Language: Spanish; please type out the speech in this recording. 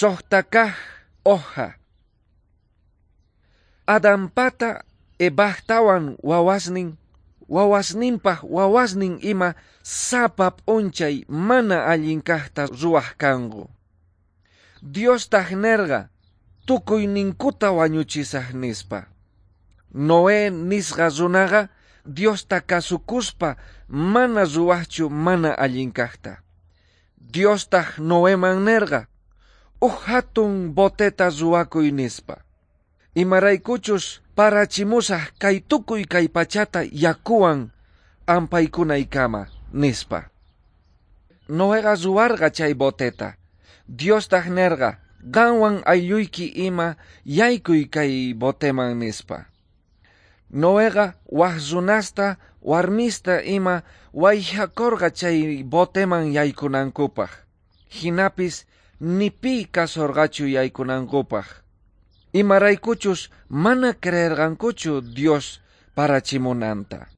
sohtakaj oja. Adampata ebahtawan wawasninpah wawasnin ima sapap unchay mana allinkahta ruwahkangu. Dios tahnerga tukuy ninkuta wañuchisaq nispa. Noé nisqa runaqa Dios kasukuspa mana ruwahchu mana allinkahta. Dios tah Noeman nerga hatun boteta ruwakuy nispa. Imaraykuchus parachimusaq kay tukuy kay pachata yakuwan ampaykunaykama nispa. Noega ruwarqa chay boteta. Dios tah nerga qanwan aylluyki ima yaykuy kay boteman nispa. Noega waq runasta warmista ima wayhakurqa chay boteman yaykunankupaq. Hinapis nipi kasurqachu yaykunankupaq. Imaraykuchus mana creerqankuchu Dios parachimunanta.